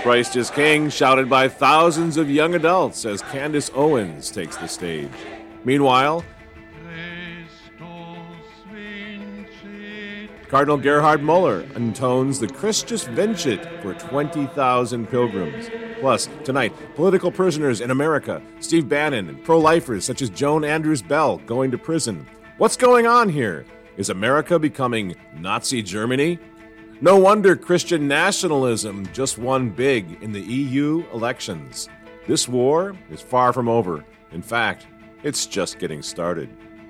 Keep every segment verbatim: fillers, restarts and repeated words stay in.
Christ is King, shouted by thousands of young adults as Candace Owens takes the stage. Meanwhile, Cardinal Gerhard Muller intones the Christus Vincit for twenty thousand pilgrims. Plus, tonight, political prisoners in America, Steve Bannon, and pro-lifers such as Joan Andrews Bell going to prison. What's going on here? Is America becoming Nazi Germany? No wonder Christian nationalism just won big in the E U elections. This war is far from over. In fact, it's just getting started.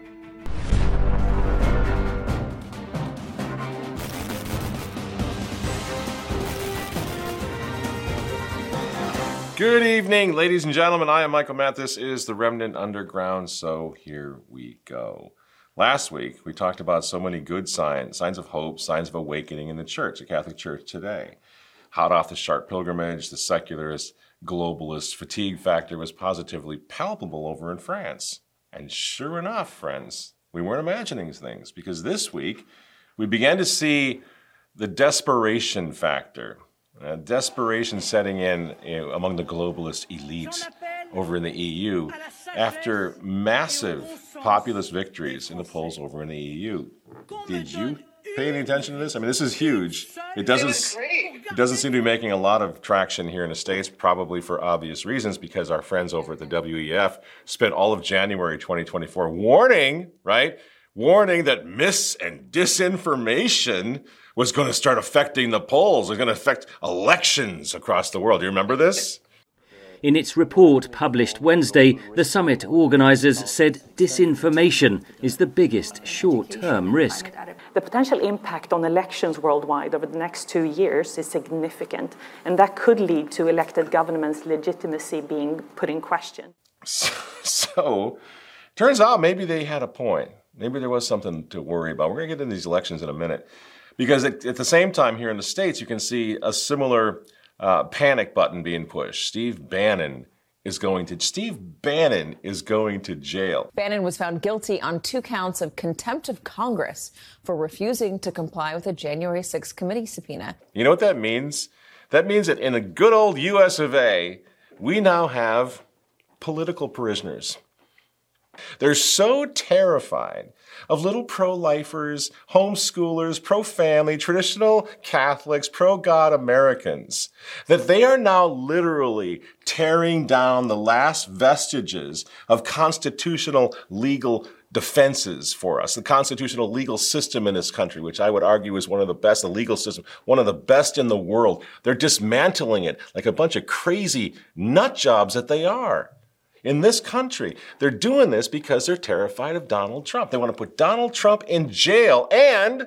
Good evening, ladies and gentlemen. I am Michael Matt. This is the Remnant Underground, so here we go. Last week, we talked about so many good signs, signs of hope, signs of awakening in the church, the Catholic Church today. Hot off the Chartres pilgrimage, the secularist, globalist fatigue factor was positively palpable over in France. And sure enough, friends, we weren't imagining things, because this week, we began to see the desperation factor. Uh, desperation setting in you know, among the globalist elite over in the E U after massive populist victories in the polls over in the E U. Did you pay any attention to this? I mean, this is huge. It doesn't, it doesn't seem to be making a lot of traction here in the States, probably for obvious reasons, because our friends over at the W E F spent all of January twenty twenty-four warning, right? Warning that mis- and disinformation was going to start affecting the polls. It was going to affect elections across the world. Do you remember this? In its report published Wednesday, the summit organisers said disinformation is the biggest short-term risk. The potential impact on elections worldwide over the next two years is significant, and that could lead to elected governments' legitimacy being put in question. So, so turns out maybe they had a point. Maybe there was something to worry about. We're going to get into these elections in a minute. Because at, at the same time here in the States, you can see a similar uh, panic button being pushed. Steve Bannon is going to Steve Bannon is going to jail. Bannon was found guilty on two counts of contempt of Congress for refusing to comply with a January sixth committee subpoena. You know what that means? That means that in the good old U S of A, we now have political prisoners. They're so terrified of little pro-lifers, homeschoolers, pro-family, traditional Catholics, pro-God Americans, that they are now literally tearing down the last vestiges of constitutional legal defenses for us, the constitutional legal system in this country, which I would argue is one of the best, the legal system, one of the best in the world. They're dismantling it like a bunch of crazy nut jobs that they are. In this country, they're doing this because they're terrified of Donald Trump. They want to put Donald Trump in jail and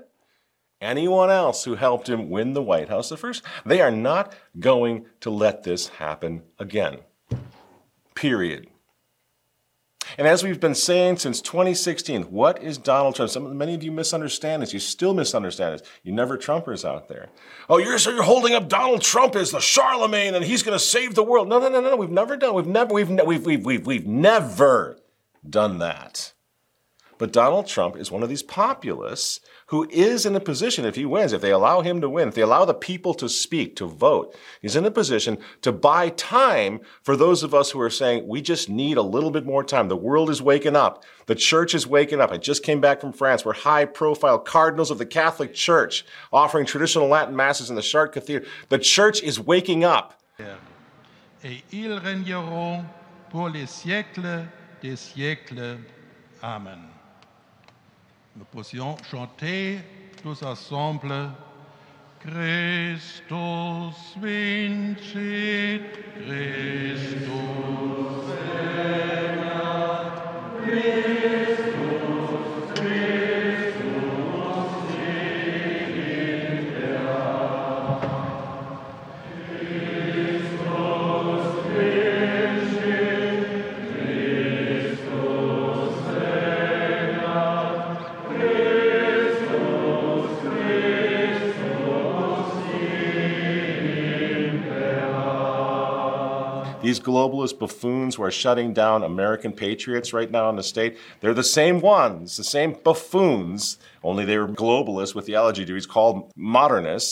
anyone else who helped him win the White House the first. They are not going to let this happen again. Period. And as we've been saying since twenty sixteen, what is Donald Trump? Some, many of you misunderstand this. You still misunderstand this. You never Trumpers out there. Oh, you're so you're holding up Donald Trump as the Charlemagne and he's going to save the world. No, no, no, no. We've never done. We've never. We've we've we've we've we've never done that. But Donald Trump is one of these populists who is in a position, if he wins, if they allow him to win, if they allow the people to speak, to vote, he's in a position to buy time for those of us who are saying, we just need a little bit more time. The world is waking up. The church is waking up. I just came back from France where high-profile cardinals of the Catholic Church offering traditional Latin masses in the Chartres Cathedral. The church is waking up. Et ils régneront pour les siècles des siècles. Amen. Nous pourrions chanter tous ensemble Christus vincit, Christus regnat, Christus, Christus sieg in der Christus vincit, Christus regnat, Christus, Christus sieg in der. These globalist buffoons who are shutting down American patriots right now in the state, they're the same ones, the same buffoons, only they were globalists with theology degrees called modernists,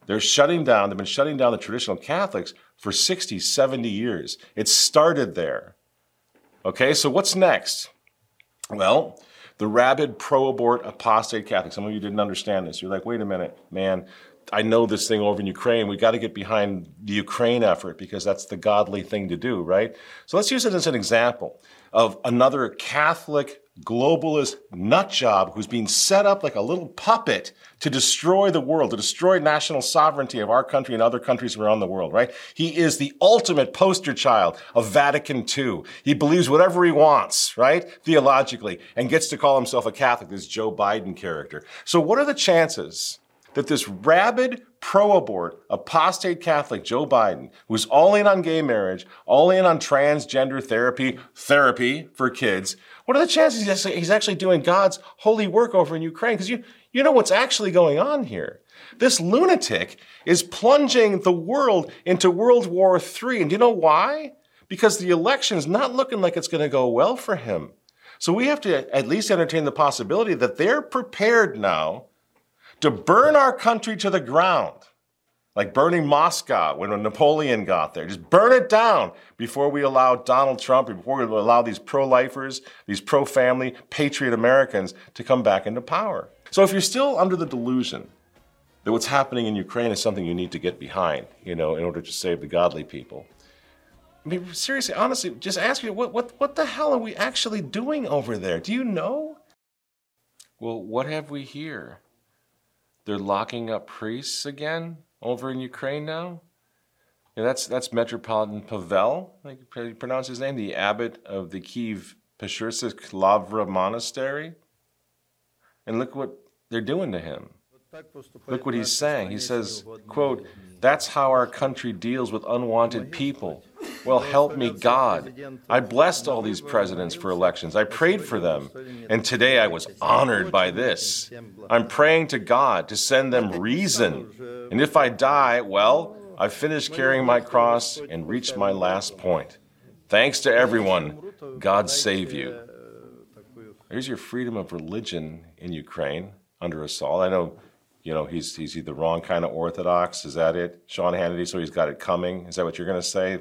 They're shutting down, they've been shutting down the traditional Catholics for sixty, seventy years. It started there. Okay, so what's next? Well, the rabid pro-abort apostate Catholics. Some of you didn't understand this. You're like, wait a minute, man, I know this thing over in Ukraine. We got to get behind the Ukraine effort because that's the godly thing to do, right? So let's use it as an example of another Catholic globalist nutjob who's being set up like a little puppet to destroy the world, to destroy national sovereignty of our country and other countries around the world, right? He is the ultimate poster child of Vatican Two. He believes whatever he wants, right? Theologically, and gets to call himself a Catholic, this Joe Biden character. So what are the chances that this rabid, pro-abort, apostate Catholic Joe Biden, who's all in on gay marriage, all in on transgender therapy, therapy for kids, what are the chances he's actually doing God's holy work over in Ukraine? Because you, you know what's actually going on here. This lunatic is plunging the world into World War Three. And do you know why? Because the election's not looking like it's going to go well for him. So we have to at least entertain the possibility that they're prepared now to burn our country to the ground, like burning Moscow when Napoleon got there. Just burn it down before we allow Donald Trump, before we allow these pro-lifers, these pro-family, patriot Americans to come back into power. So if you're still under the delusion that what's happening in Ukraine is something you need to get behind, you know, in order to save the godly people, I mean, seriously, honestly, just ask you, what, what, what the hell are we actually doing over there? Do you know? Well, what have we here? They're locking up priests again over in Ukraine now. Yeah, that's that's Metropolitan Pavel, like you pronounce his name, the abbot of the Kiev Peshursk Lavra Monastery. And look what they're doing to him. Look what he's saying. He says, quote, "That's how our country deals with unwanted people. Well, help me God. I blessed all these presidents for elections. I prayed for them. And today I was honored by this. I'm praying to God to send them reason. And if I die, well, I've finished carrying my cross and reached my last point. Thanks to everyone. God save you." There's your freedom of religion in Ukraine under assault. I know, you know, he's he's the wrong kind of Orthodox. Is that it? Sean Hannity, so he's got it coming. Is that what you're going to say?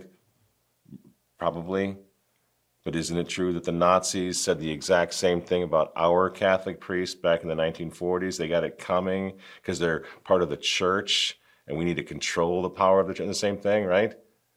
Probably. But isn't it true that the Nazis said the exact same thing about our Catholic priests back in the nineteen forties? They got it coming because they're part of the church and we need to control the power of the church. The same thing, right?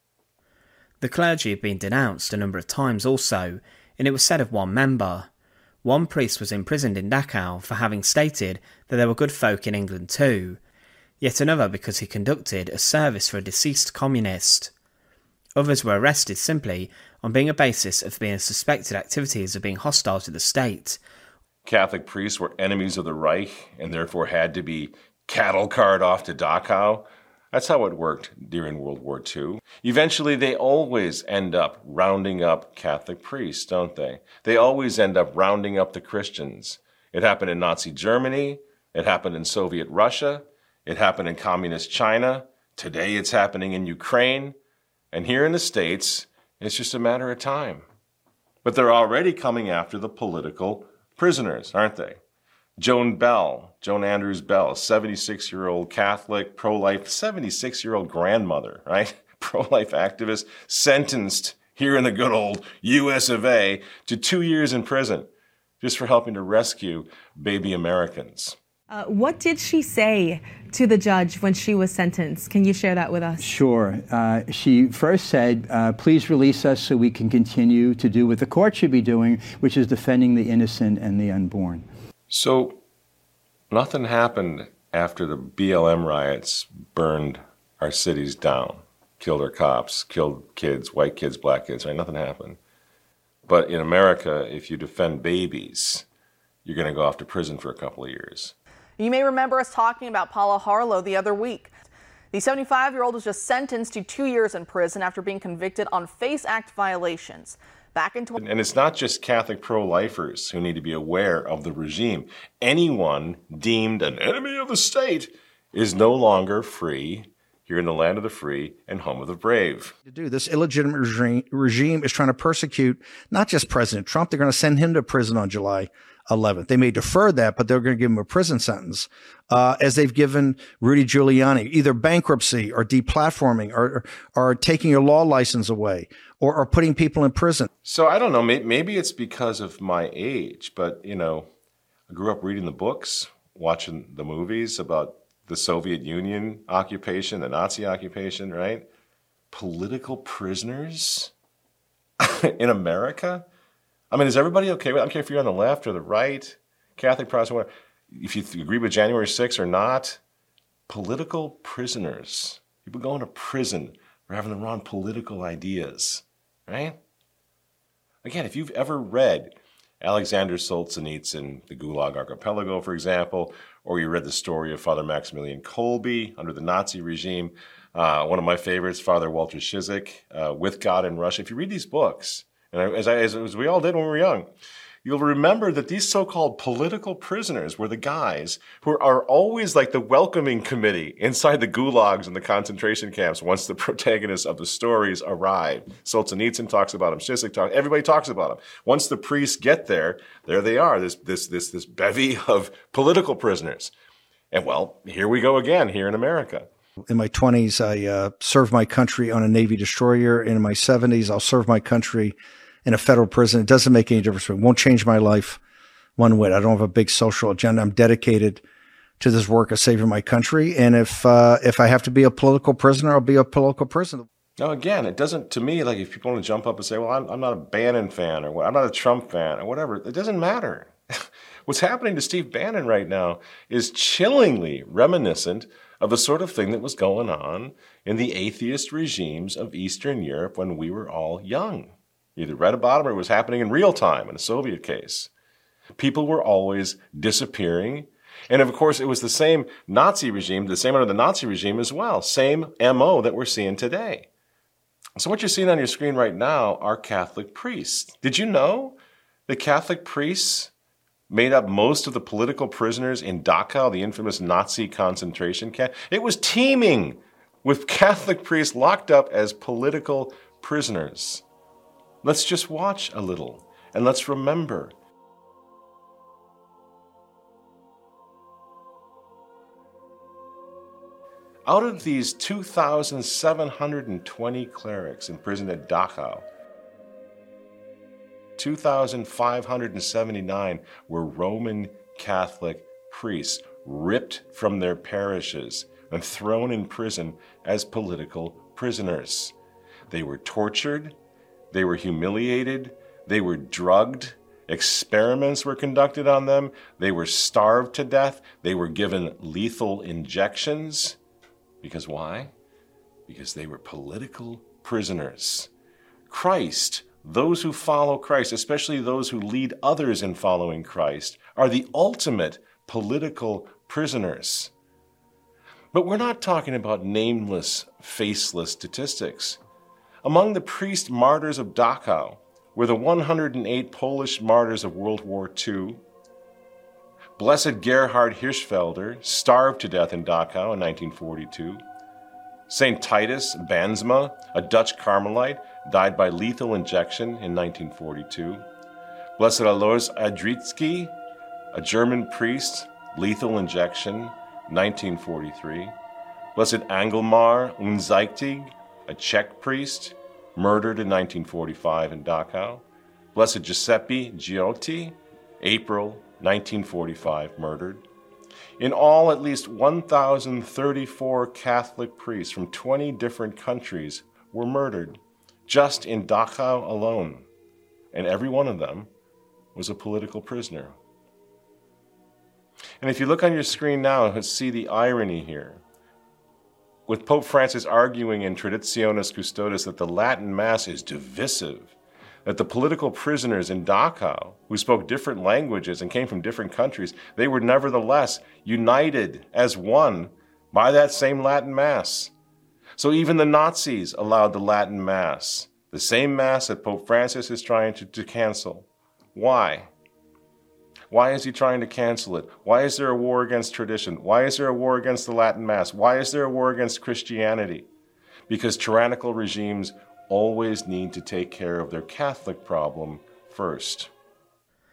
The clergy have been denounced a number of times also, and it was said of one member. One priest was imprisoned in Dachau for having stated that there were good folk in England too, yet another because he conducted a service for a deceased communist. Others were arrested simply on being a basis of being suspected activities of being hostile to the state. Catholic priests were enemies of the Reich and therefore had to be cattle carted off to Dachau. That's how it worked during World War Two. Eventually, they always end up rounding up Catholic priests, don't they? They always end up rounding up the Christians. It happened in Nazi Germany. It happened in Soviet Russia. It happened in Communist China. Today, it's happening in Ukraine. And here in the States, it's just a matter of time. But they're already coming after the political prisoners, aren't they? Joan Bell, Joan Andrews Bell, a seventy-six-year-old Catholic, pro-life, seventy-six-year-old grandmother, right? Pro-life activist, sentenced here in the good old U S of A to two years in prison just for helping to rescue baby Americans. Uh, what did she say to the judge when she was sentenced? Can you share that with us? Sure. Uh, she first said, uh, please release us so we can continue to do what the court should be doing, which is defending the innocent and the unborn. So nothing happened after the B L M riots burned our cities down, killed our cops, killed kids, white kids, black kids, right? Nothing happened. But in America, if you defend babies, you're going to go off to prison for a couple of years. You may remember us talking about Paula Harlow the other week. The seventy-five-year-old was just sentenced to two years in prison after being convicted on FACE Act violations. Back in and it's not just Catholic pro-lifers who need to be aware of the regime. Anyone deemed an enemy of the state is no longer free here in the land of the free and home of the brave. To do this illegitimate regime, regime is trying to persecute not just President Trump. They're going to send him to prison on July eleventh. They may defer that, but they're going to give him a prison sentence, uh, as they've given Rudy Giuliani, either bankruptcy or deplatforming or, or, or taking your law license away or, or putting people in prison. So I don't know, maybe it's because of my age, but, you know, I grew up reading the books, watching the movies about the Soviet Union occupation, the Nazi occupation, right? Political prisoners in America? I mean, is everybody okay with it? I don't care if you're on the left or the right, Catholic, Protestant, whatever. If you agree with January sixth or not, political prisoners, people going to prison for having the wrong political ideas, right? Again, if you've ever read Alexander Solzhenitsyn, The Gulag Archipelago, for example, or you read the story of Father Maximilian Kolbe under the Nazi regime, uh, one of my favorites, Father Walter Ciszek, uh, With God in Russia. If you read these books, and as, I, as, as we all did when we were young, you'll remember that these so-called political prisoners were the guys who are always like the welcoming committee inside the gulags and the concentration camps once the protagonists of the stories arrive. Solzhenitsyn talks about them, Ciszek talks, everybody talks about them. Once the priests get there, there they are, this, this, this, this bevy of political prisoners. And well, here we go again here in America. In my twenties, I uh, served my country on a Navy destroyer. In my seventies, I'll serve my country in a federal prison. It doesn't make any difference. It won't change my life one whit. I don't have a big social agenda. I'm dedicated to this work of saving my country. And if uh, if I have to be a political prisoner, I'll be a political prisoner. Now, again, it doesn't, to me, like if people want to jump up and say, well, I'm, I'm not a Bannon fan or I'm not a Trump fan or whatever, it doesn't matter. What's happening to Steve Bannon right now is chillingly reminiscent of the sort of thing that was going on in the atheist regimes of Eastern Europe when we were all young. You either read about them or it was happening in real time in the Soviet case. People were always disappearing. And of course, it was the same Nazi regime, the same under the Nazi regime as well. Same M O that we're seeing today. So what you're seeing on your screen right now are Catholic priests. Did you know that Catholic priests made up most of the political prisoners in Dachau, the infamous Nazi concentration camp? It was teeming with Catholic priests locked up as political prisoners. Let's just watch a little and let's remember. Out of these two thousand seven hundred twenty clerics imprisoned at Dachau, two thousand five hundred seventy-nine were Roman Catholic priests ripped from their parishes and thrown in prison as political prisoners. They were tortured, they were humiliated, they were drugged, experiments were conducted on them, they were starved to death, they were given lethal injections. Because why? Because they were political prisoners. Christ, those who follow Christ, especially those who lead others in following Christ, are the ultimate political prisoners. But we're not talking about nameless, faceless statistics. Among the priest martyrs of Dachau were the one hundred eight Polish martyrs of World War Two. Blessed Gerhard Hirschfelder starved to death in Dachau in nineteen forty-two. Saint Titus Banzma, a Dutch Carmelite, died by lethal injection in nineteen forty-two. Blessed Alois Adritsky, a German priest, lethal injection, nineteen forty-three. Blessed Angelmar Unzeitig, a Czech priest, murdered in nineteen forty-five in Dachau. Blessed Giuseppe Giotti, April nineteen forty-five, murdered. In all, at least one thousand thirty-four Catholic priests from twenty different countries were murdered, just in Dachau alone. And every one of them was a political prisoner. And if you look on your screen now, you'll see the irony here. With Pope Francis arguing in Traditionis Custodes that the Latin Mass is divisive, that the political prisoners in Dachau, who spoke different languages and came from different countries, they were nevertheless united as one by that same Latin Mass. So even the Nazis allowed the Latin Mass, the same Mass that Pope Francis is trying to, to cancel. Why? Why is he trying to cancel it? Why is there a war against tradition? Why is there a war against the Latin Mass? Why is there a war against Christianity? Because tyrannical regimes always need to take care of their Catholic problem first.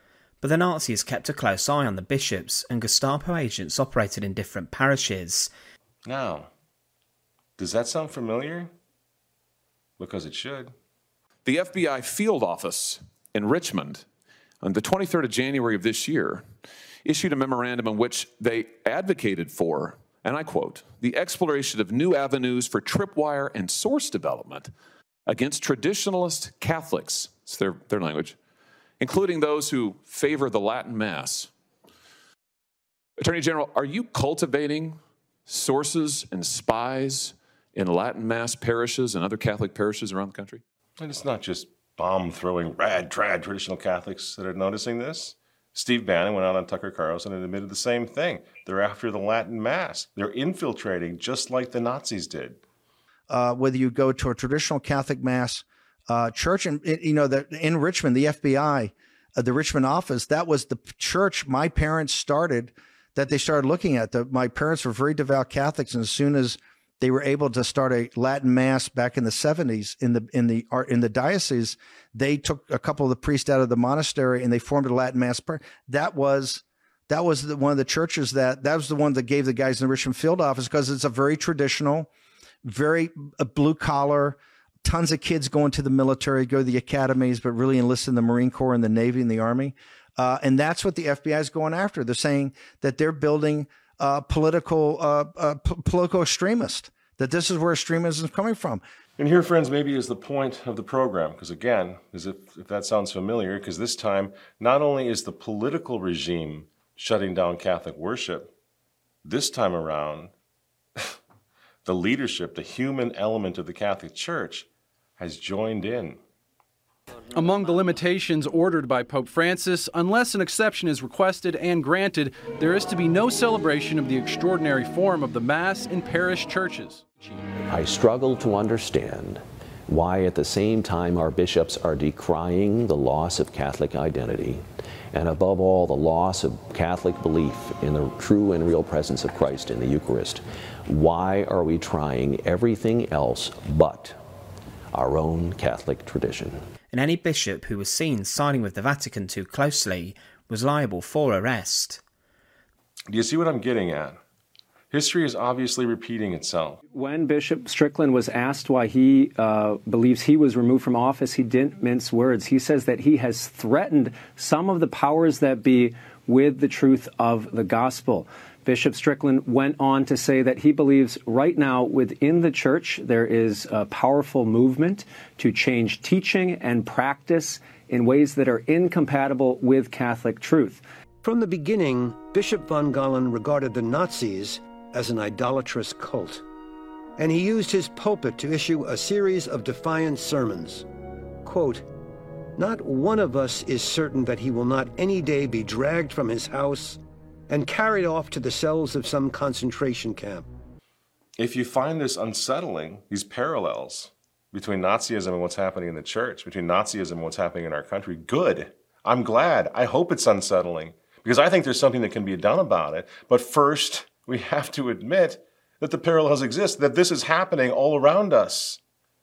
But the Nazis kept a close eye on the bishops, and Gestapo agents operated in different parishes. Now, does that sound familiar? Because it should. The F B I field office in Richmond on the twenty-third of January of this year issued a memorandum in which they advocated for, and I quote, the exploration of new avenues for tripwire and source development against traditionalist Catholics, it's their, their language, including those who favor the Latin Mass. Attorney General, are you cultivating sources and spies in Latin Mass parishes and other Catholic parishes around the country? And it's not just bomb-throwing, rad-trad traditional Catholics that are noticing this. Steve Bannon went out on Tucker Carlson and admitted the same thing. They're after the Latin Mass. They're infiltrating just like the Nazis did. Uh, whether you go to a traditional Catholic Mass uh, church, and you know that in Richmond, the F B I, uh, the Richmond office, that was the church my parents started, that they started looking at. The, my parents were very devout Catholics, and as soon as they were able to start a Latin Mass back in the seventies in the in the in the diocese, they took a couple of the priests out of the monastery and they formed a Latin Mass. That was that was the, one of the churches that that was the one that gave the guys in the Richmond field office, because it's a very traditional, very uh, blue collar, tons of kids going to the military, go to the academies, but really enlist in the Marine Corps and the Navy and the Army, uh, and that's what the F B I is going after. They're saying that they're building Uh, political uh, uh, p- political extremist, that this is where extremism is coming from. And here, friends, maybe is the point of the program, because again, as if, if that sounds familiar, because this time, not only is the political regime shutting down Catholic worship, this time around, the leadership, the human element of the Catholic Church has joined in. Among the limitations ordered by Pope Francis, unless an exception is requested and granted, there is to be no celebration of the extraordinary form of the Mass in parish churches. I struggle to understand why at the same time our bishops are decrying the loss of Catholic identity, and above all the loss of Catholic belief in the true and real presence of Christ in the Eucharist. Why are we trying everything else but our own Catholic tradition? And any bishop who was seen siding with the Vatican too closely was liable for arrest. Do you see what I'm getting at? History is obviously repeating itself. When Bishop Strickland was asked why he uh, believes he was removed from office, he didn't mince words. He says that he has threatened some of the powers that be with the truth of the gospel. Bishop Strickland went on to say that he believes right now within the church there is a powerful movement to change teaching and practice in ways that are incompatible with Catholic truth. From the beginning, Bishop von Galen regarded the Nazis as an idolatrous cult, and he used his pulpit to issue a series of defiant sermons. Quote, "Not one of us is certain that he will not any day be dragged from his house and carried off to the cells of some concentration camp." If you find this unsettling, these parallels between Nazism and what's happening in the church, between Nazism and what's happening in our country, good. I'm glad. I hope it's unsettling, because I think there's something that can be done about it. But first, we have to admit that the parallels exist, that this is happening all around us.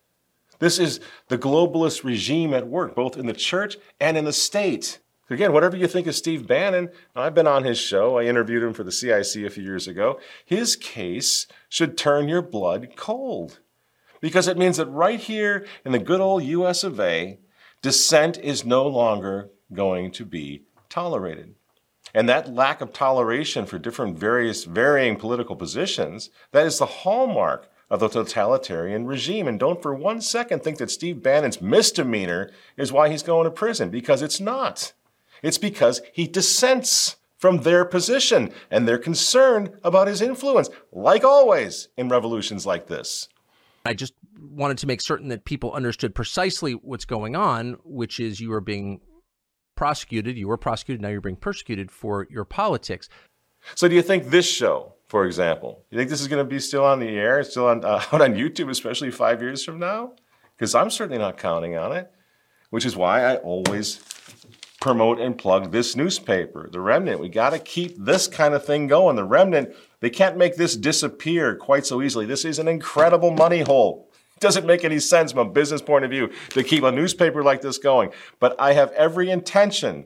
This is the globalist regime at work, both in the church and in the state. Again, whatever you think of Steve Bannon, I've been on his show. I interviewed him for the C I C a few years ago. His case should turn your blood cold, because it means that right here in the good old U S of A, dissent is no longer going to be tolerated. And that lack of toleration for different various varying political positions, that is the hallmark of the totalitarian regime. And don't for one second think that Steve Bannon's misdemeanor is why he's going to prison, because it's not. It's because he dissents from their position, and they're concerned about his influence, like always in revolutions like this. I just wanted to make certain that people understood precisely what's going on, which is you are being prosecuted, you were prosecuted, now you're being persecuted for your politics. So do you think this show, for example, you think this is going to be still on the air, still on, uh, out on YouTube, especially five years from now? Because I'm certainly not counting on it, which is why I always promote and plug this newspaper, The Remnant. We got to keep this kind of thing going. The Remnant, they can't make this disappear quite so easily. This is an incredible money hole. It doesn't make any sense from a business point of view to keep a newspaper like this going. But I have every intention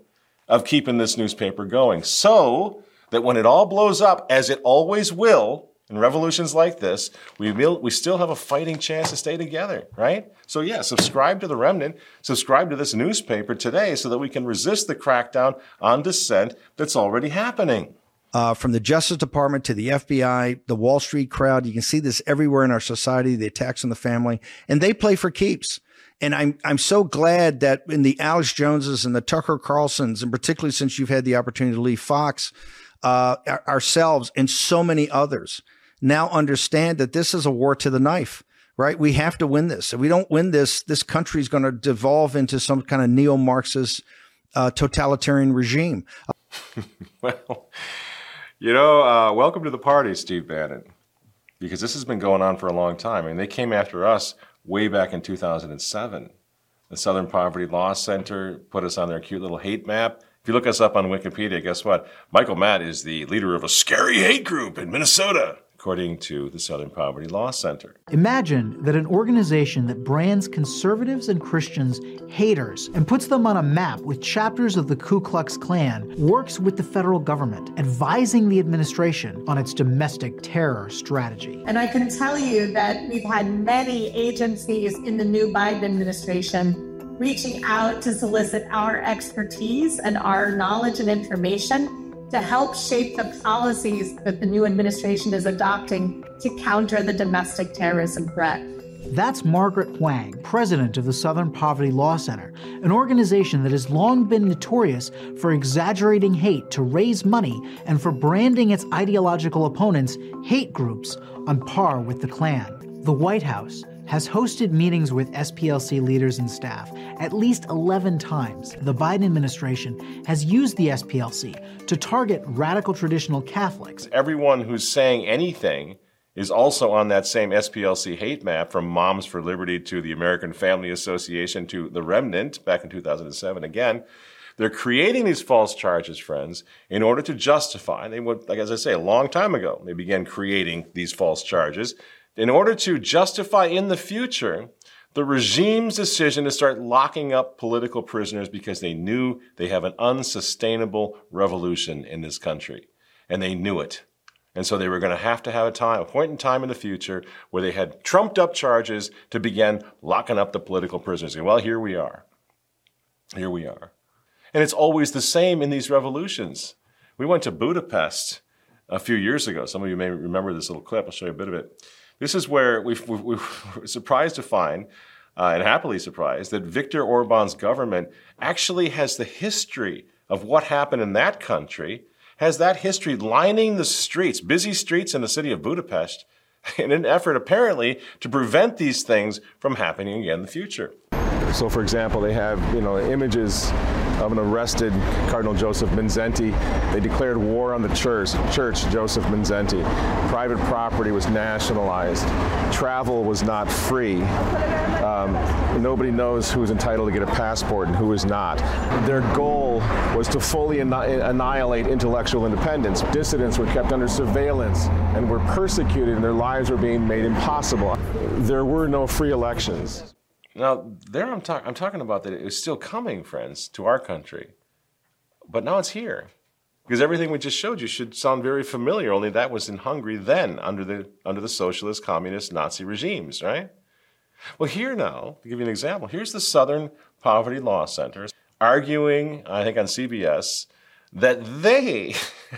of keeping this newspaper going, so that when it all blows up, as it always will in revolutions like this, we will, we still have a fighting chance to stay together, right? So yeah, subscribe to The Remnant, subscribe to this newspaper today so that we can resist the crackdown on dissent that's already happening. Uh, from the Justice Department to the F B I, the Wall Street crowd, you can see this everywhere in our society, the attacks on the family, and they play for keeps. And I'm I'm so glad that in the Alex Joneses and the Tucker Carlsons, and particularly since you've had the opportunity to leave Fox, uh, ourselves and so many others now understand that this is a war to the knife, right? We have to win this. If we don't win this, this country is going to devolve into some kind of neo-Marxist uh, totalitarian regime. Well, you know, uh, welcome to the party, Steve Bannon, because this has been going on for a long time. I mean, they came after us way back in two thousand seven. The Southern Poverty Law Center put us on their cute little hate map. If you look us up on Wikipedia, guess what? Michael Matt is the leader of a scary hate group in Minnesota, according to the Southern Poverty Law Center. Imagine that an organization that brands conservatives and Christians haters and puts them on a map with chapters of the Ku Klux Klan works with the federal government, advising the administration on its domestic terror strategy. And I can tell you that we've had many agencies in the new Biden administration reaching out to solicit our expertise and our knowledge and information to help shape the policies that the new administration is adopting to counter the domestic terrorism threat. That's Margaret Huang, president of the Southern Poverty Law Center, an organization that has long been notorious for exaggerating hate to raise money and for branding its ideological opponents, hate groups, on par with the Klan. The White House has hosted meetings with S P L C leaders and staff at least eleven times. The Biden administration has used the S P L C to target radical traditional Catholics. Everyone who's saying anything is also on that same S P L C hate map, from Moms for Liberty to the American Family Association to The Remnant back in two thousand seven. Again, they're creating these false charges, friends, in order to justify, they would, like as I say, a long time ago, they began creating these false charges in order to justify in the future the regime's decision to start locking up political prisoners because they knew they have an unsustainable revolution in this country. And they knew it. And so they were going to have to have a time, a point in time in the future where they had trumped up charges to begin locking up the political prisoners. And well, here we are. Here we are. And it's always the same in these revolutions. We went to Budapest a few years ago. Some of you may remember this little clip. I'll show you a bit of it. This is where we were surprised to find, uh, and happily surprised, that Viktor Orban's government actually has the history of what happened in that country, has that history lining the streets, busy streets in the city of Budapest, in an effort apparently to prevent these things from happening again in the future. So, for example, they have, you know, images of an arrested Cardinal Joseph Mindszenty. They declared war on the church, church Joseph Mindszenty. Private property was nationalized. Travel was not free. Um, nobody knows who is entitled to get a passport and who is not. Their goal was to fully annihilate intellectual independence. Dissidents were kept under surveillance and were persecuted, and their lives were being made impossible. There were no free elections. Now, there I'm, talk- I'm talking about that it was still coming, friends, to our country. But now it's here. Because everything we just showed you should sound very familiar, only that was in Hungary then, under the, under the socialist, communist, Nazi regimes, right? Well, here now, to give you an example, here's the Southern Poverty Law Center arguing, I think on C B S, that they,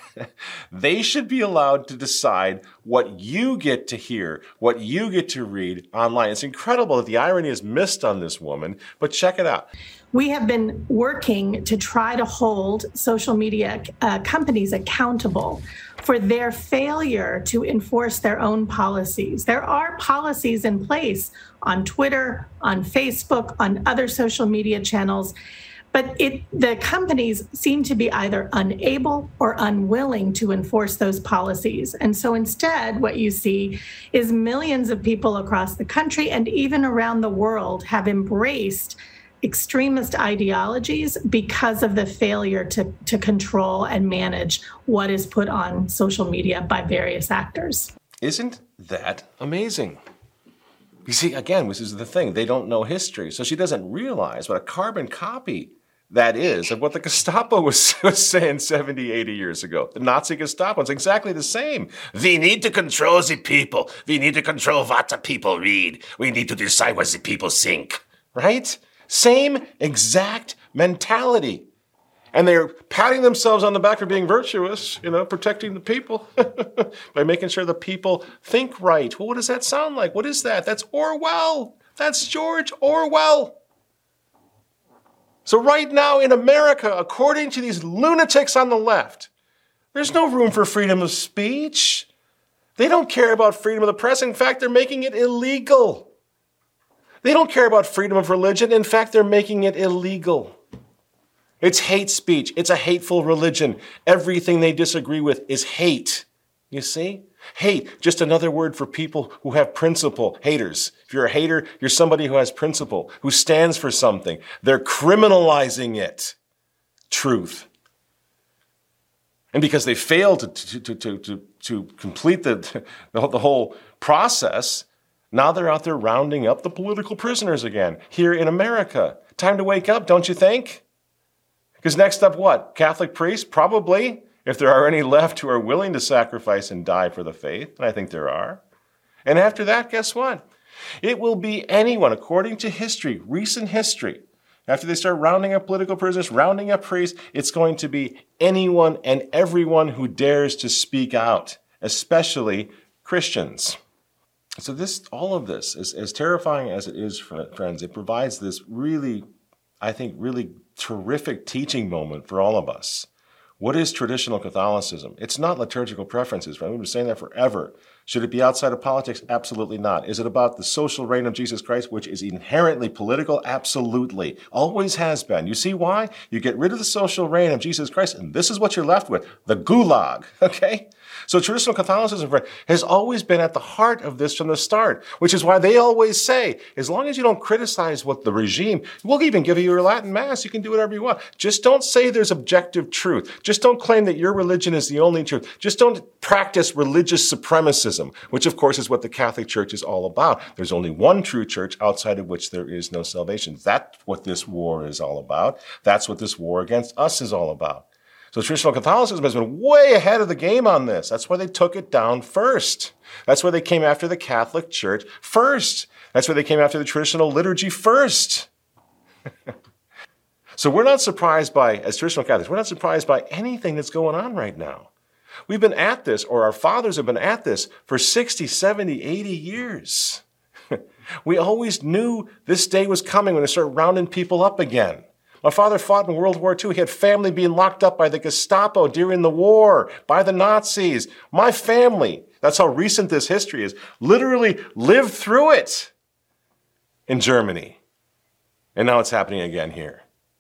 they should be allowed to decide what you get to hear, what you get to read online. It's incredible that the irony is missed on this woman, but check it out. We have been working to try to hold social media uh, companies accountable for their failure to enforce their own policies. There are policies in place on Twitter, on Facebook, on other social media channels. But it, the companies seem to be either unable or unwilling to enforce those policies. And so instead, what you see is millions of people across the country and even around the world have embraced extremist ideologies because of the failure to, to control and manage what is put on social media by various actors. Isn't that amazing? You see, again, this is the thing. They don't know history. So she doesn't realize what a carbon copy that is, of what the Gestapo was, was saying seventy, eighty years ago. The Nazi Gestapo, it's exactly the same. We need to control the people. We need to control what the people read. We need to decide what the people think. Right? Same exact mentality. And they're patting themselves on the back for being virtuous, you know, protecting the people by making sure the people think right. Well, what does that sound like? What is that? That's Orwell. That's George Orwell. So right now in America, according to these lunatics on the left, there's no room for freedom of speech. They don't care about freedom of the press. In fact, they're making it illegal. They don't care about freedom of religion. In fact, they're making it illegal. It's hate speech. It's a hateful religion. Everything they disagree with is hate. You see? Hate, just another word for people who have principle. Haters. If you're a hater, you're somebody who has principle, who stands for something. They're criminalizing it. Truth. And because they failed to, to, to, to, to complete the, the whole process, now they're out there rounding up the political prisoners again, here in America. Time to wake up, don't you think? Because next up what? Catholic priests? Probably, if there are any left who are willing to sacrifice and die for the faith, and I think there are. And after that, guess what? It will be anyone, according to history, recent history. After they start rounding up political prisoners, rounding up priests, it's going to be anyone and everyone who dares to speak out, especially Christians. So this, all of this, as, as terrifying as it is, friends, it provides this really, I think, really terrific teaching moment for all of us. What is traditional Catholicism? It's not liturgical preferences. We've been saying that forever. Should it be outside of politics? Absolutely not. Is it about the social reign of Jesus Christ, which is inherently political? Absolutely. Always has been. You see why? You get rid of the social reign of Jesus Christ, and this is what you're left with, the gulag, okay? So traditional Catholicism has always been at the heart of this from the start, which is why they always say, as long as you don't criticize what the regime, we'll even give you your Latin Mass, you can do whatever you want. Just don't say there's objective truth. Just don't claim that your religion is the only truth. Just don't practice religious supremacism, which of course is what the Catholic Church is all about. There's only one true church outside of which there is no salvation. That's what this war is all about. That's what this war against us is all about. So traditional Catholicism has been way ahead of the game on this. That's why they took it down first. That's why they came after the Catholic Church first. That's why they came after the traditional liturgy first. So we're not surprised by, as traditional Catholics, we're not surprised by anything that's going on right now. We've been at this, or our fathers have been at this, for sixty, seventy, eighty years. We always knew this day was coming when they start rounding people up again. My father fought in World War Two. He had family being locked up by the Gestapo during the war, by the Nazis. My family, that's how recent this history is, literally lived through it in Germany. And now it's happening again here.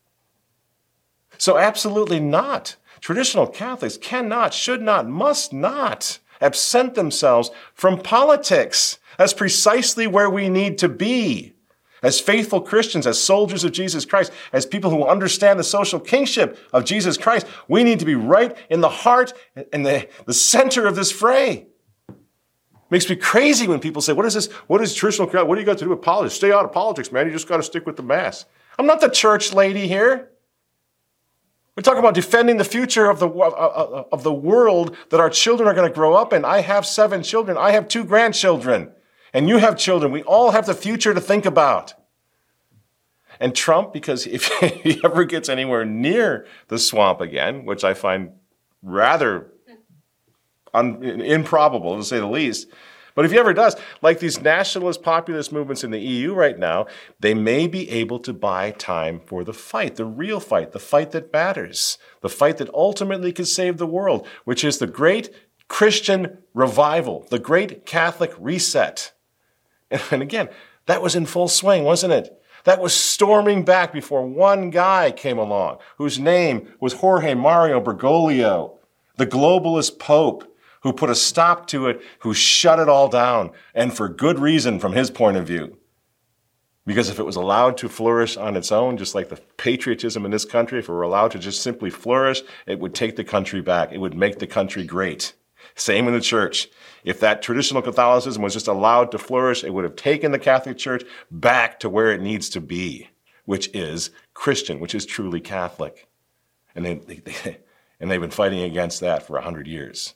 So absolutely not. Traditional Catholics cannot, should not, must not absent themselves from politics. That's precisely where we need to be. As faithful Christians, as soldiers of Jesus Christ, as people who understand the social kingship of Jesus Christ, we need to be right in the heart and the, the center of this fray. It makes me crazy when people say, what is this? What is traditional? What do you got to do with politics? Stay out of politics, man. You just got to stick with the Mass. I'm not the church lady here. We're talking about defending the future of the, of, of the world that our children are going to grow up in. I have seven children. I have two grandchildren. And you have children. We all have the future to think about. And Trump, because if he ever gets anywhere near the swamp again, which I find rather un- improbable to say the least, but if he ever does, like these nationalist populist movements in the E U right now, they may be able to buy time for the fight, the real fight, the fight that matters, the fight that ultimately could save the world, which is the great Christian revival, the great Catholic reset. And again, that was in full swing, wasn't it? That was storming back before one guy came along, whose name was Jorge Mario Bergoglio, the globalist pope, who put a stop to it, who shut it all down, and for good reason from his point of view. Because if it was allowed to flourish on its own, just like the patriotism in this country, if it were allowed to just simply flourish, it would take the country back. It would make the country great. Same in the church. If that traditional Catholicism was just allowed to flourish, it would have taken the Catholic Church back to where it needs to be, which is Christian, which is truly Catholic. And, they, they, they, and they've been fighting against that for one hundred years.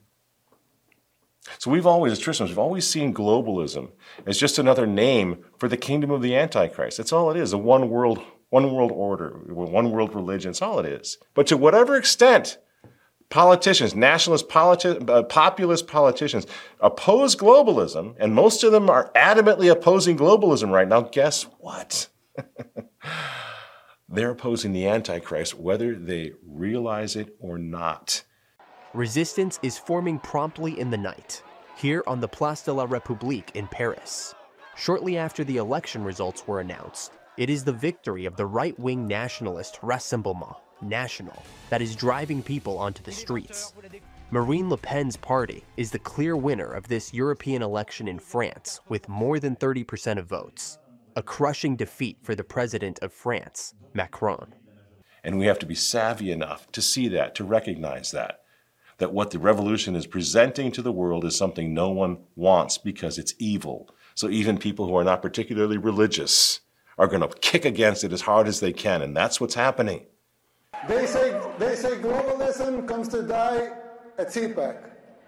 So we've always, as Christians, we've always seen globalism as just another name for the kingdom of the Antichrist. That's all it is, a one world, one world order, one world religion. That's all it is. But to whatever extent politicians, nationalist, politi- uh, populist politicians oppose globalism, and most of them are adamantly opposing globalism right now, guess what? They're opposing the Antichrist, whether they realize it or not. Resistance is forming promptly in the night, here on the Place de la République in Paris. Shortly after the election results were announced, it is the victory of the right-wing nationalist Rassemblement National that is driving people onto the streets. Marine Le Pen's party is the clear winner of this European election in France with more than thirty percent of votes, a crushing defeat for the president of France, Macron. And we have to be savvy enough to see that, to recognize that, that what the revolution is presenting to the world is something no one wants because it's evil. So even people who are not particularly religious are going to kick against it as hard as they can, and that's what's happening. They say, they say globalism comes to die at C PAC.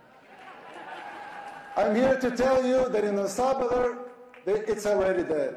I'm here to tell you that in El Salvador, it's already dead.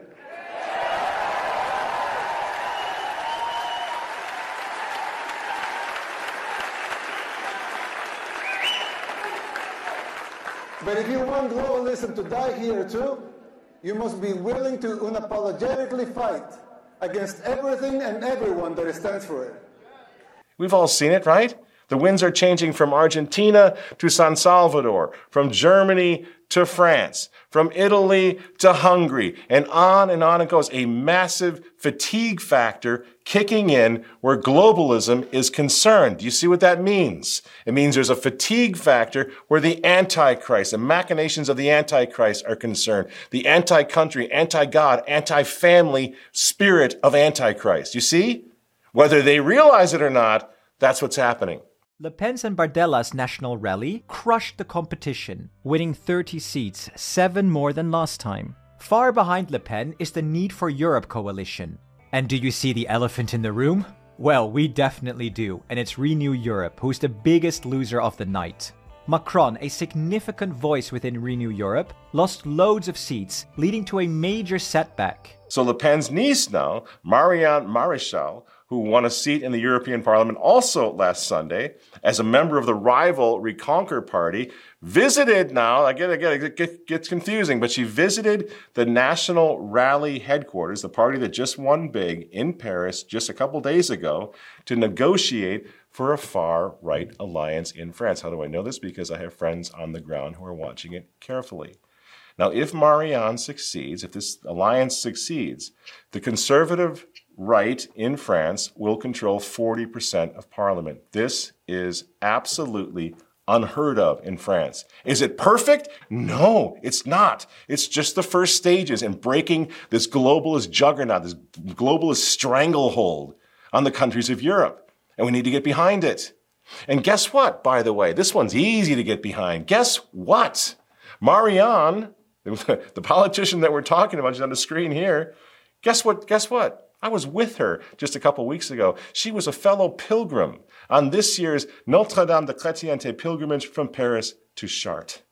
But if you want globalism to die here too, you must be willing to unapologetically fight against everything and everyone that stands for it. We've all seen it, right? The winds are changing from Argentina to San Salvador, from Germany to France, from Italy to Hungary, and on and on it goes. A massive fatigue factor kicking in where globalism is concerned. Do you see what that means? It means there's a fatigue factor where the Antichrist, the machinations of the Antichrist are concerned. The anti-country, anti-God, anti-family spirit of Antichrist. You see? Whether they realize it or not, that's what's happening. Le Pen's and Bardella's national rally crushed the competition, winning thirty seats, seven more than last time. Far behind Le Pen is the Need for Europe coalition. And do you see the elephant in the room? Well, we definitely do, and it's Renew Europe, who's the biggest loser of the night. Macron, a significant voice within Renew Europe, lost loads of seats, leading to a major setback. So Le Pen's niece now, Marianne Maréchal, who won a seat in the European Parliament also last Sunday as a member of the rival Reconquer Party, visited now, I get it, I get it, it gets confusing, but she visited the National Rally headquarters, the party that just won big in Paris just a couple days ago, to negotiate for a far-right alliance in France. How do I know this? Because I have friends on the ground who are watching it carefully. Now, if Marianne succeeds, if this alliance succeeds, the conservative right in France will control forty percent of parliament. This is absolutely unheard of in France. Is it perfect? No, it's not. It's just the first stages in breaking this globalist juggernaut, this globalist stranglehold on the countries of Europe. And we need to get behind it. And guess what, by the way? This one's easy to get behind. Guess what? Marianne, the politician that we're talking about, she's on the screen here. Guess what? Guess what? I was with her just a couple weeks ago. She was a fellow pilgrim on this year's Notre-Dame de Chrétienté pilgrimage from Paris to Chartres.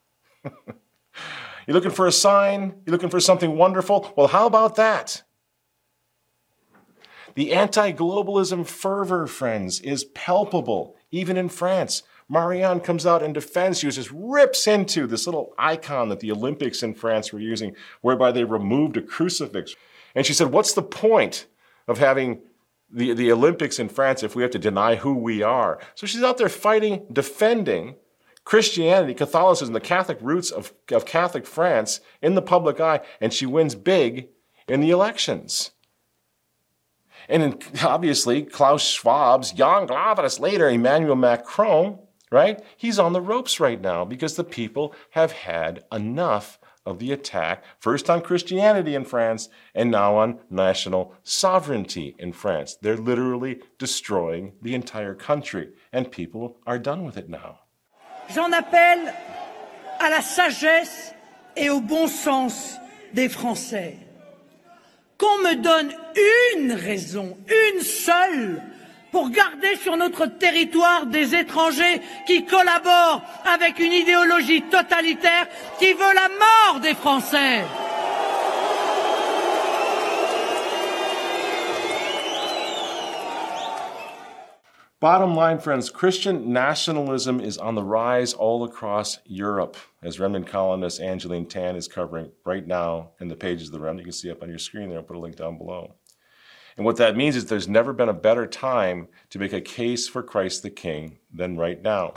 You're looking for a sign? You're looking for something wonderful? Well, how about that? The anti-globalism fervor, friends, is palpable, even in France. Marianne comes out and defends, she just rips into this little icon that the Olympics in France were using, whereby they removed a crucifix. And she said, what's the point of having the, the Olympics in France if we have to deny who we are? So she's out there fighting, defending Christianity, Catholicism, the Catholic roots of, of Catholic France in the public eye, and she wins big in the elections. And in, obviously, Klaus Schwab's young globalist leader, Emmanuel Macron, right? He's on the ropes right now because the people have had enough of the attack, first on Christianity in France, and now on national sovereignty in France. They're literally destroying the entire country, and people are done with it now. J'en appelle à la sagesse et au bon sens des Français. qu'on me donne une raison, une seule, pour garder sur notre territoire des étrangers qui collaborent avec une idéologie totalitaire qui veut la mort des Français. Bottom line, friends, Christian nationalism is on the rise all across Europe, as Remnant columnist Angeline Tan is covering right now in the pages of the Remnant. You can see up on your screen there. I'll put a link down below. And what that means is there's never been a better time to make a case for Christ the King than right now.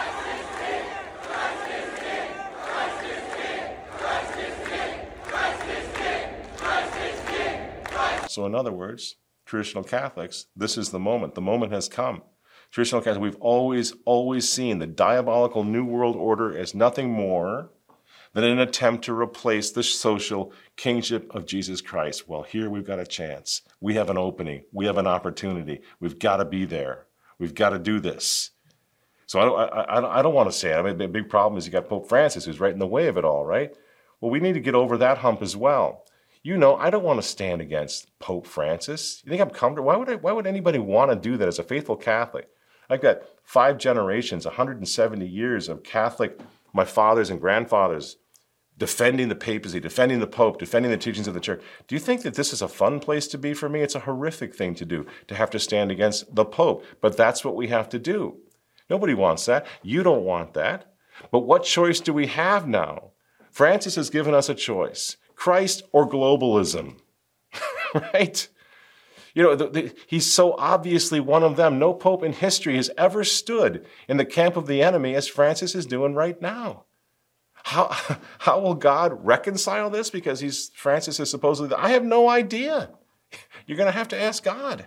So in other words, traditional Catholics, this is the moment. The moment has come. Traditional Catholics, we've always, always seen the diabolical New World Order as nothing more than an attempt to replace the social kingship of Jesus Christ. Well, here we've got a chance. We have an opening. We have an opportunity. We've got to be there. We've got to do this. So I don't, I, I don't want to say it. I mean, the big problem is you got Pope Francis who's right in the way of it all, right? Well, we need to get over that hump as well. You know, I don't want to stand against Pope Francis. You think I'm comfortable? Why would I, why would anybody want to do that as a faithful Catholic? I've got five generations, one hundred seventy years of Catholic, my fathers and grandfathers, defending the papacy, defending the Pope, defending the teachings of the Church. Do you think that this is a fun place to be for me? It's a horrific thing to do, to have to stand against the Pope. But that's what we have to do. Nobody wants that. You don't want that. But what choice do we have now? Francis has given us a choice. Christ or globalism, right? You know, the, the, he's so obviously one of them. No pope in history has ever stood in the camp of the enemy as Francis is doing right now. How, how will God reconcile this? Because he's Francis is supposedly, I have no idea. You're going to have to ask God.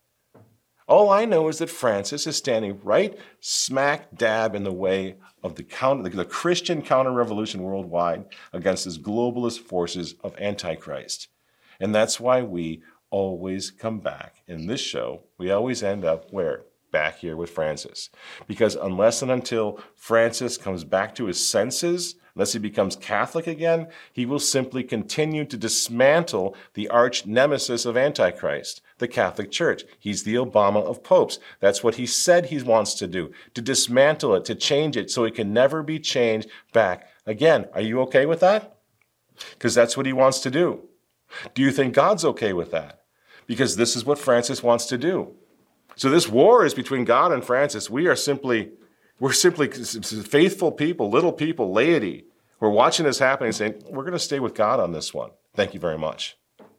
All I know is that Francis is standing right smack dab in the way of the, counter, the Christian counter-revolution worldwide against these globalist forces of Antichrist. And that's why we always come back. In this show, we always end up where? Back here with Francis. Because unless and until Francis comes back to his senses, unless he becomes Catholic again, he will simply continue to dismantle the arch nemesis of Antichrist, the Catholic Church. He's the Obama of popes. That's what he said he wants to do, to dismantle it, to change it so it can never be changed back again. Are you okay with that? Because that's what he wants to do. Do you think God's okay with that? Because this is what Francis wants to do. So this war is between God and Francis. We are simply, we're simply faithful people, little people, laity. We're watching this happen and saying, we're going to stay with God on this one. Thank you very much.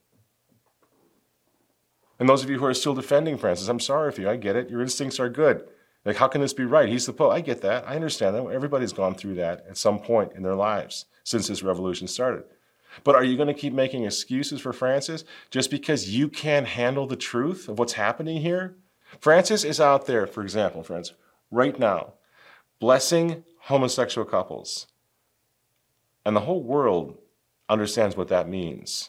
And those of you who are still defending Francis, I'm sorry for you. I get it. Your instincts are good. Like, how can this be right? He's the Pope. I get that. I understand that. Everybody's gone through that at some point in their lives since this revolution started. But are you going to keep making excuses for Francis just because you can't handle the truth of what's happening here? Francis is out there, for example, friends, right now, blessing homosexual couples. And the whole world understands what that means.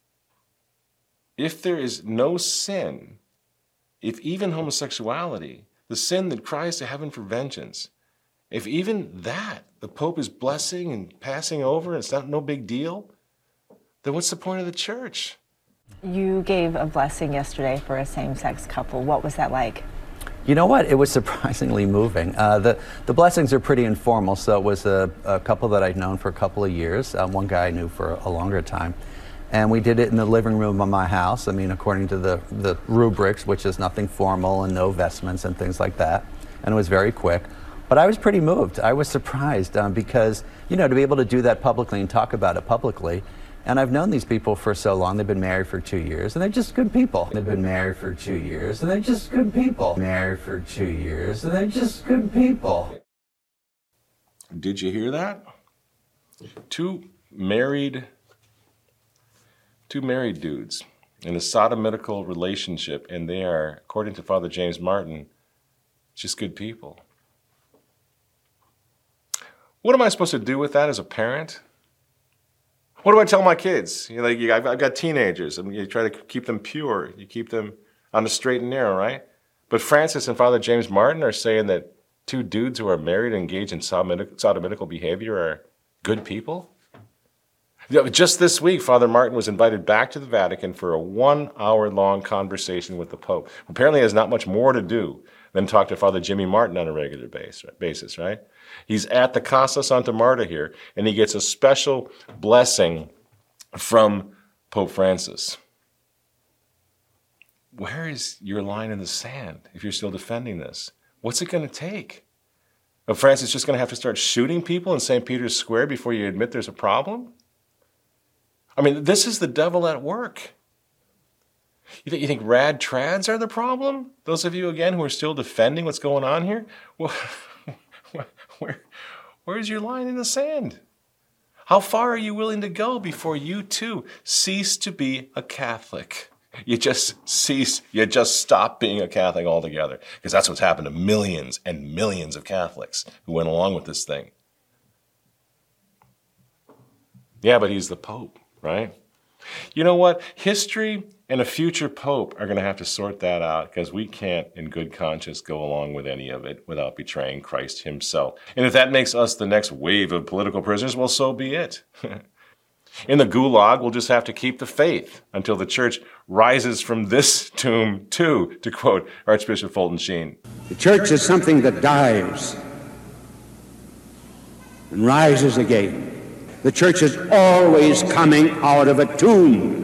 If there is no sin, if even homosexuality, the sin that cries to heaven for vengeance, if even that the Pope is blessing and passing over and it's not no big deal, then what's the point of the church? You gave a blessing yesterday for a same-sex couple. What was that like? You know what? It was surprisingly moving. Uh, the, the blessings are pretty informal, so it was a, a couple that I'd known for a couple of years. Um, one guy I knew for a, a longer time. And we did it in the living room of my house. I mean, according to the, the rubrics, which is nothing formal and no vestments and things like that. And it was very quick. But I was pretty moved. I was surprised um, because, you know, to be able to do that publicly and talk about it publicly. And I've known these people for so long. They've been married for two years, and they're just good people. They've been married for two years, and they're just good people. Married for two years, and they're just good people. Did you hear that? Two married, two married dudes in a sodomitical relationship, and they are, according to Father James Martin, just good people. What am I supposed to do with that as a parent? What do I tell my kids? You know, like, I've, I've got teenagers. I mean, you try to keep them pure. You keep them on the straight and narrow, right? But Francis and Father James Martin are saying that two dudes who are married and engaged in sodomitical behavior are good people? Just this week, Father Martin was invited back to the Vatican for a one-hour-long conversation with the Pope. Apparently, he has not much more to do than talk to Father Jimmy Martin on a regular basis, right? He's at the Casa Santa Marta here, and he gets a special blessing from Pope Francis. Where is your line in the sand if you're still defending this? What's it going to take? Are Francis just going to have to start shooting people in Saint Peter's Square before you admit there's a problem? I mean, this is the devil at work. You, th- you think rad trads are the problem? Those of you, again, who are still defending what's going on here? Well, where, where's your line in the sand? How far are you willing to go before you, too, cease to be a Catholic? You just cease, you just stop being a Catholic altogether. Because that's what's happened to millions and millions of Catholics who went along with this thing. Yeah, but he's the Pope, right? You know what? History and a future Pope are going to have to sort that out, because we can't, in good conscience, go along with any of it without betraying Christ himself. And if that makes us the next wave of political prisoners, well, so be it. In the Gulag, we'll just have to keep the faith until the church rises from this tomb too, to quote Archbishop Fulton Sheen. The church is something that dies and rises again. The church is always coming out of a tomb.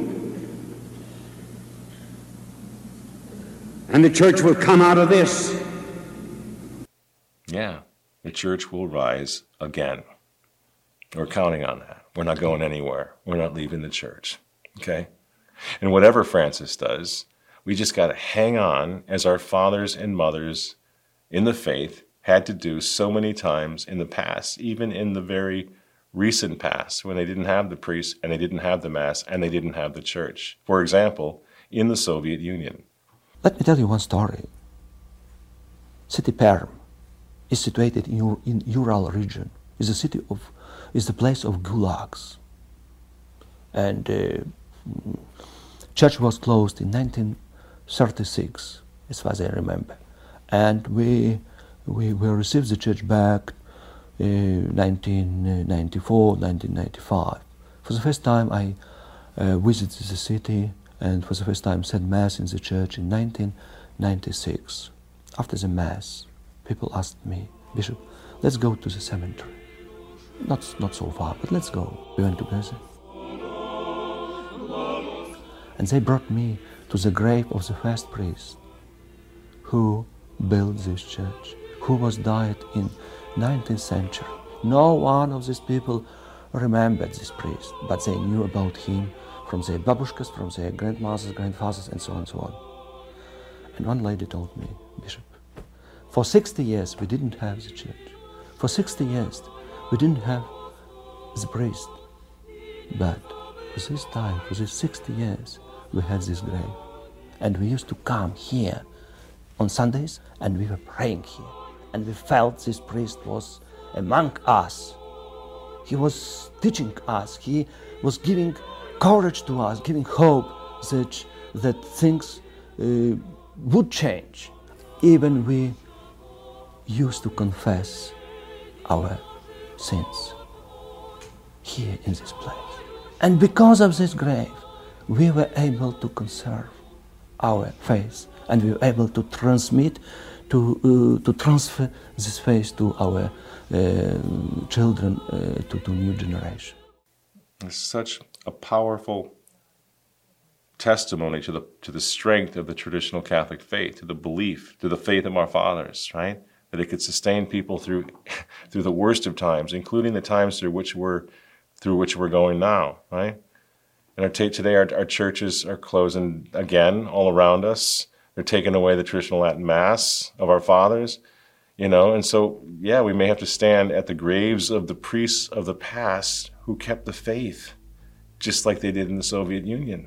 And the church will come out of this. Yeah, the church will rise again. We're counting on that. We're not going anywhere. We're not leaving the church, okay? And whatever Francis does, we just got to hang on, as our fathers and mothers in the faith had to do so many times in the past, even in the very recent past, when they didn't have the priest and they didn't have the Mass and they didn't have the church. For example, in the Soviet Union. Let me tell you one story. City Perm is situated in, in Ural region. It's a city of, is the place of gulags. And uh, church was closed in nineteen thirty-six, as far as I remember. And we we, we received the church back in uh, nineteen ninety-four, nineteen ninety-five. For the first time I uh, visited the city, and for the first time said Mass in the church in nineteen ninety-six. After the Mass, people asked me, Bishop, let's go to the cemetery. Not, not so far, but let's go. We went together. And they brought me to the grave of the first priest who built this church, who was died in nineteenth century. No one of these people remembered this priest, but they knew about him from their babushkas, from their grandmothers, grandfathers, and so on and so on. And one lady told me, Bishop, for sixty years we didn't have the church. For sixty years we didn't have the priest. But for this time, for these sixty years, we had this grave. And we used to come here on Sundays, and we were praying here. And we felt this priest was among us. He was teaching us. He was giving courage to us, giving hope that, that things uh, would change. Even we used to confess our sins here in this place. And because of this grave, we were able to conserve our faith, and we were able to transmit, to uh, to transfer this faith to our uh, children, uh, to, to new generation. It's such a powerful testimony to the to the strength of the traditional Catholic faith, to the belief, to the faith of our fathers, right? That it could sustain people through through the worst of times, including the times through which we're through which we're going now, right? And our t- today our, our churches are closing again all around us. They're taking away the traditional Latin Mass of our fathers, you know, and so, yeah, we may have to stand at the graves of the priests of the past who kept the faith, just like they did in the Soviet Union.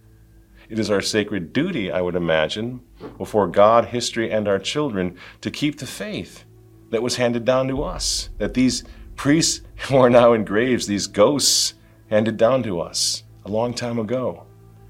It is our sacred duty, I would imagine, before God, history, and our children, to keep the faith that was handed down to us, that these priests who are now in graves, these ghosts, handed down to us a long time ago.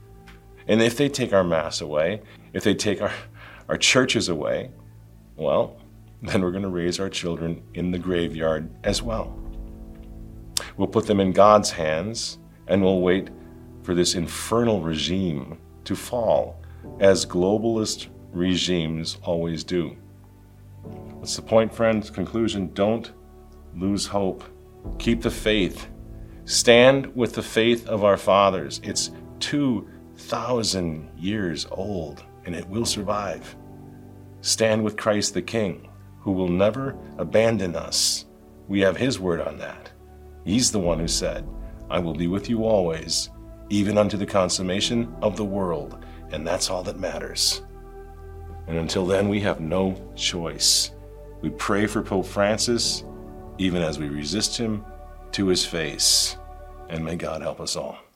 And if they take our Mass away, if they take our, our churches away, well, then we're going to raise our children in the graveyard as well. We'll put them in God's hands, and we'll wait for this infernal regime to fall, as globalist regimes always do. What's the point, friends? Conclusion, don't lose hope. Keep the faith. Stand with the faith of our fathers. It's two thousand years old, and it will survive. Stand with Christ the King, who will never abandon us. We have his word on that. He's the one who said, I will be with you always, even unto the consummation of the world. And that's all that matters. And until then, we have no choice. We pray for Pope Francis, even as we resist him to his face. And may God help us all.